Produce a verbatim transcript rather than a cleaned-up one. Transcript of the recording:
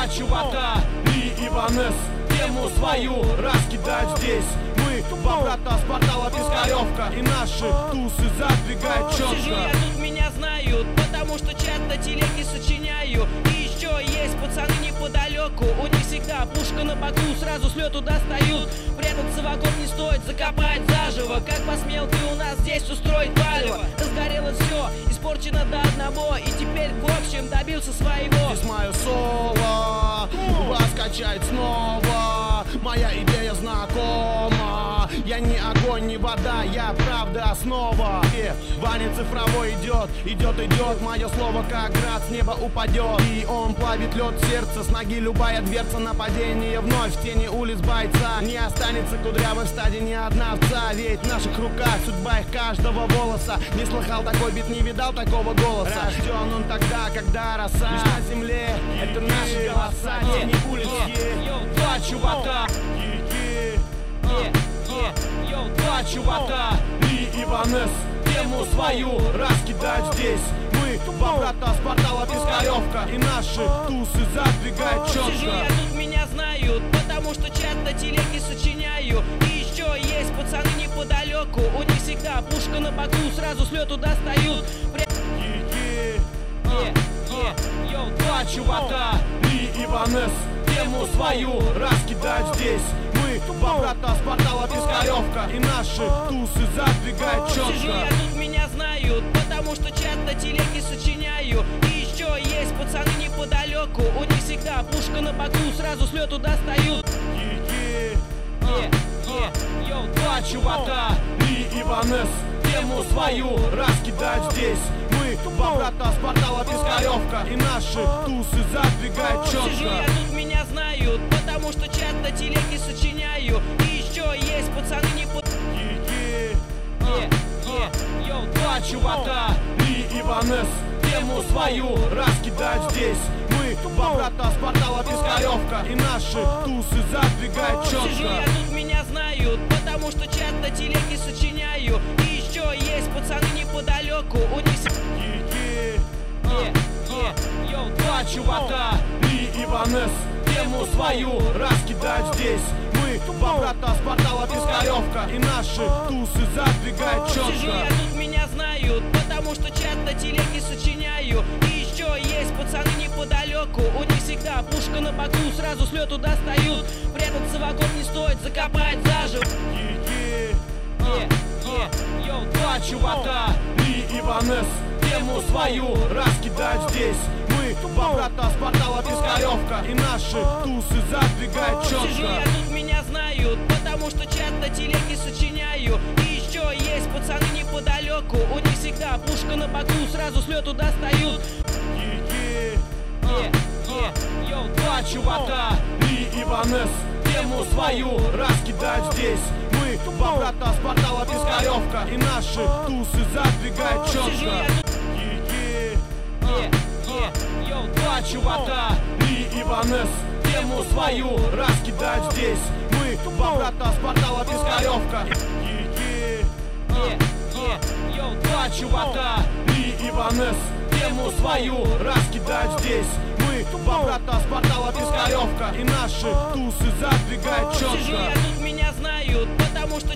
Два чувака, Ли и Ванесс, тему свою раскидать здесь. Мы два брата с портала Пискаревка, и наши тусы задвигают четко. Все же я тут меня знают, потому что чат на телеге сочиняю. И еще есть пацаны неподалеку, у них всегда пушка на боку, сразу с лету достают. Прятаться в огонь не стоит, закопать заживо. Как посмел ты у нас здесь устроить палево? Разгорело все, испорчено до одного, и теперь в общем добился своего. Здесь мое соло, вас качает снова. Моя идея знакома. Я не огонь, не вода, я правда основа. И Ваня цифровой идет, идет, идет. Мое слово как град с неба упадет, и он плавит лед сердца. С ноги любая дверца, нападение вновь в тени улиц бойца. Не останется кудрявой в стаде ни одна овца, ведь в наших руках судьба их каждого волоса. Не слыхал такой бит, не видал такого голоса. Рожден он тогда, когда роса лишь на земле, это наши голоса. Тени улиц, два чувака, два чувака, Ли и Ванесс, тему свою раскидать здесь. Мы два брата с портала Пискаревка, и наши тусы задвигают четко. Все же я тут меня знают, потому что чат на телеге сочиняю. И еще есть пацаны неподалеку, у них всегда пушка на боку, сразу с лету достают. Два чувака, Ли и Ванесс, тему свою раскидать здесь. Мы два брата с портала Пискаревка, и наши тусы задвигают четко. Все же я тут меня знают, потому что чат на телеге сочиняю. И еще есть пацаны неподалеку, у них всегда пушка на боку, сразу с лету достают. Два чувака, Ли и Ванесс, тему свою раскидать здесь. Мы два брата с портала Пискаревка, и наши тусы задвигают четко. Все же я тут меня знают, потому что чат на телеге сочиняю. И еще есть пацаны неподалеку. Два чувака, Ли и Ванесс, тему свою раскидать здесь. Мы два брата с портала Пискаревка, и наши тусы задвигают четко. Все же я тут меня знают, потому что чат на телеге сочиняю. И еще есть пацаны неподалеку, у них Два чувака, Ли и Ванесс, тему свою раскидать здесь. Мы два брата с портала Пискаревка, и наши тусы задвигают четко. Все же я тут меня знают, потому что чат на телеге сочиняю. И еще есть пацаны неподалеку, у них всегда пушка на боку, сразу с лету достают. Прятаться в огонь не стоит, закопать заживо. Два чувака, Ли и Ванесс, тему свою раскидать здесь. Мы два брата с портала Пискаревка, и наши тусы задвигают четко. Все же я тут меня знают, потому что чат на телеге сочиняю. И еще есть пацаны неподалеку, у них всегда пушка на боку, сразу с лету достают. Два чувака, Ли и Ванесс, тему свою раскидать здесь. Мы два брата с портала Пискаревка, и наши тусы задвигают четко. Все же я тут Два чувака, Ли и Ванесс, тему свою раскидать здесь. Мы два брата с портала Пискаревка. Два чувака, Ли и Ванесс, тему свою раскидать здесь. Мы два брата с портала Пискаревка, и наши тусы задвигают четко. Все же я тут меня знают, потому что